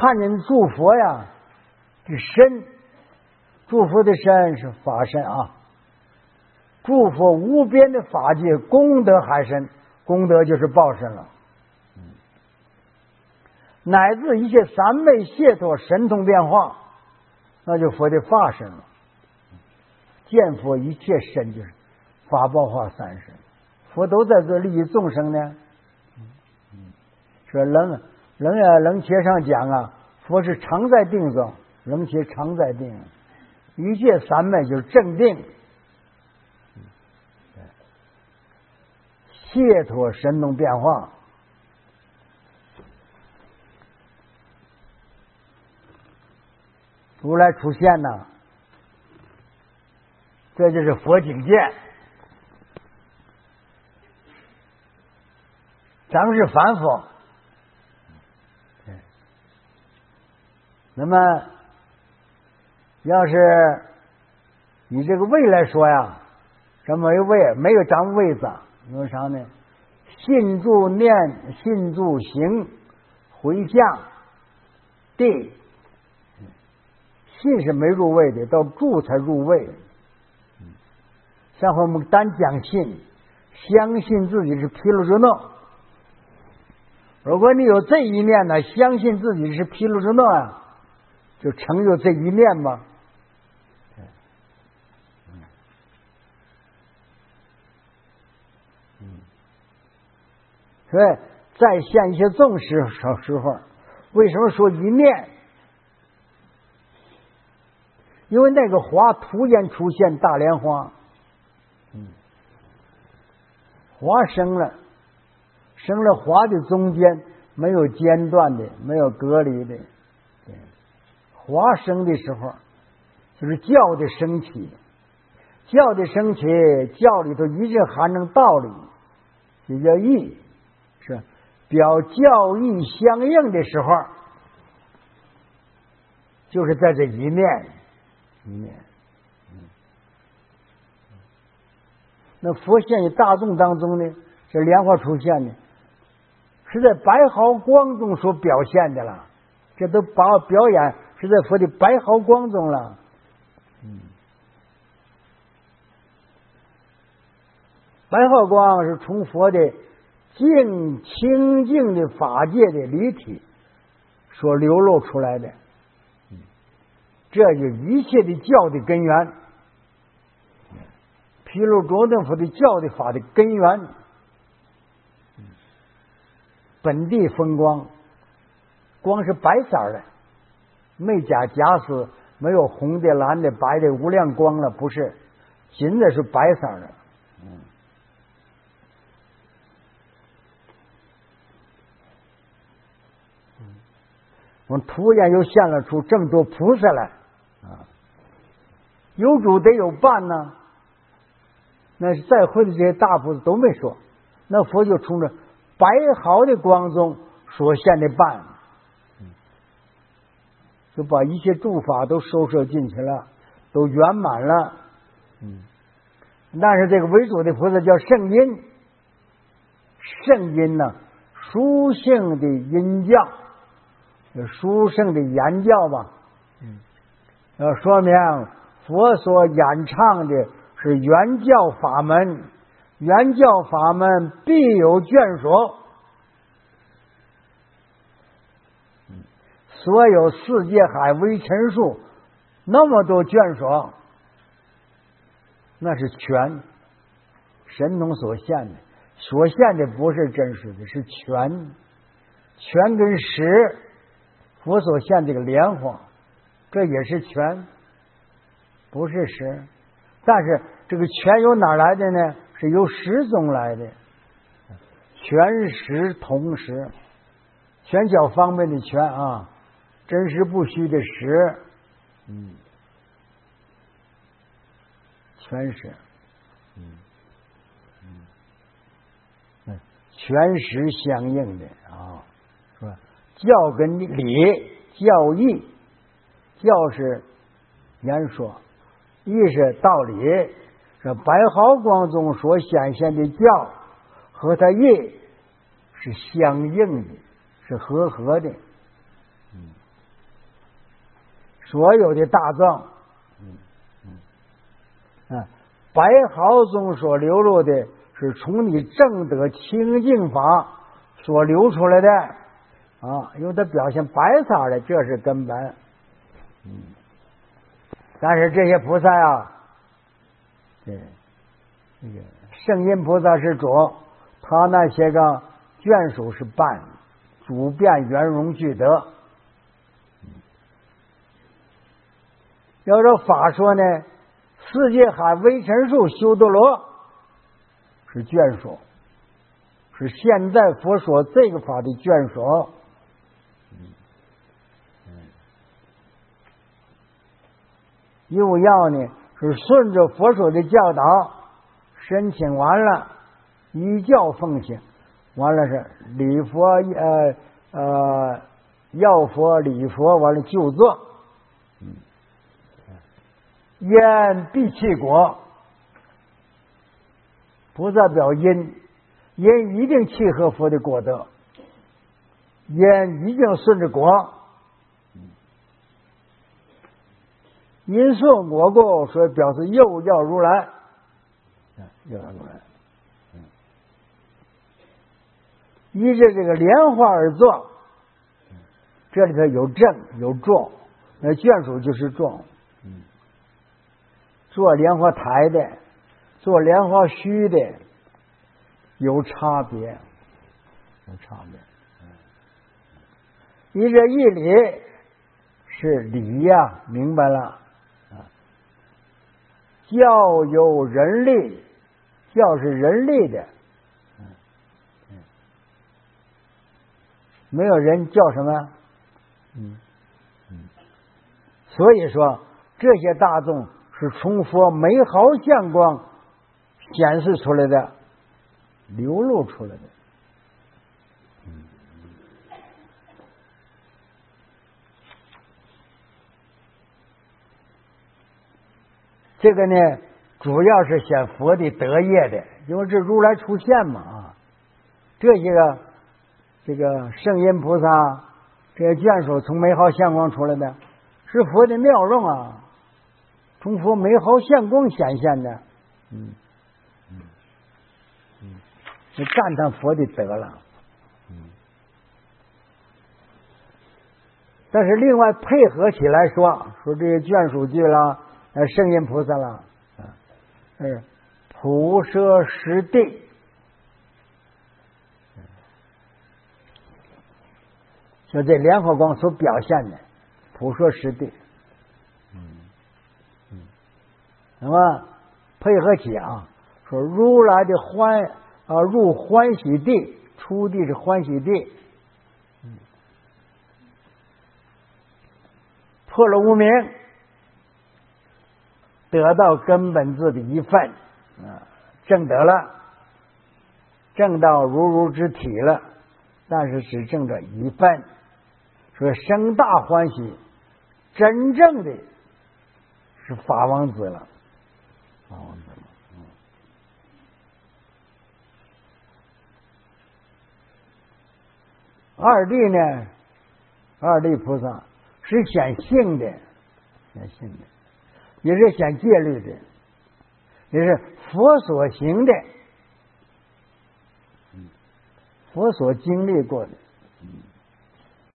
看见诸佛呀，这身，诸佛的身是法身啊。诸佛无边的法界，功德还深，功德就是报身了。乃至一切三昧解脱神通变化，那就佛的法身了。见佛一切身就是法报化三身，佛都在这利益众生呢。说楞伽上讲啊，佛是常在定中，楞伽常在定，一切三昧就是正定，解脱神通变化。如来出现呢，这就是佛境界。咱们是凡夫，那么要是以这个位来说呀，这没有位，没有咱们位子，有啥呢？信住念，信住行，回向地。信是没入位的，到住才入位。上回我们单讲信，相信自己是毗卢遮那。如果你有这一面呢，相信自己是毗卢遮那啊，就成就这一面吧。所以在现一些众时候，为什么说一面？因为那个花突然出现大莲花，花生了花的中间没有间断的，没有隔离的。花生的时候，就是教的升起，教的升起，教里头一直含着道理，也叫义，是表教义相应的时候，就是在这一面。那佛现于大众当中呢，这莲花出现呢，是在白毫光中所表现的了。这都把表演是在佛的白毫光中了。白毫光是从佛的清净的法界的离体所流露出来的。这就是一切的教的根源，毗卢遮那佛的教的法的根源，本地风光，光是白色的，没加假丝，没有红的、蓝的、白的无量光了，不是，仅的是白色的。我们突然又现了出这么多菩萨来。有主得有伴呢，那是再会的这些大菩萨都没说，那佛就冲着白毫的光中所现的伴，就把一切诸法都收摄进去了，都圆满了。但是这个为主的菩萨叫圣音，圣音呢，殊胜的音教，殊胜的言教吧。要说明佛所演唱的是原教法门，原教法门必有眷属。所有世界海微尘数那么多眷属，那是权神通所现的，所现的不是真实的，是权跟实。佛所现这个莲花，这也是权，不是实。但是这个权由哪来的呢？是由实中来的，权实同实，权较方便的权啊，真实不虚的实，全实，全实相应的啊，是吧？教跟理，教义，教是言说，义是道理。这白毫光中所显现的教和它义是相应的，是和合的。 所有的大众，白毫中所流露的是从你正德清净法所流出来的因为它表现白色的，这是根本。但是这些菩萨这个圣音菩萨是主，他那些个眷属是伴，主变圆融具德。要说法说呢，世界海微尘数修多罗是眷属，是现在佛说这个法的眷属。又要呢是顺着佛说的教导申请完了，依教奉行，完了是礼佛要佛礼佛，完了就坐。因必弃果，菩萨表因一定契合佛的果德，因一定顺着果。因顺果故，所以表示又要如来，又要如来。依着这个莲花而坐，这里头有正有重，那眷属就是重。做莲花台的，做莲花须的，有差别，有差别。依这义理是礼呀，明白了。教有人力，教是人力的，没有人叫什么？所以说这些大众是从佛美好相光显示出来的，流露出来的。这个呢，主要是显佛的德业的，因为这如来出现嘛这些个这个圣音菩萨，这些眷属从美好相光出来的，是佛的妙用从佛美好相光显现的。就赞叹佛的德了。但是另外配合起来说这些眷属句了。圣音菩萨了，普摄十地，就这莲花光所表现的普摄十地。那么配合起说如来的入欢喜地，出地是欢喜地，破了无明。得到根本智的一份证得了，证到如之体了，但是只证着一份，所以生大欢喜，真正的是法王子了。二谛呢，二谛菩萨是显性的，也是显戒律的，也是佛所行的，佛所经历过的。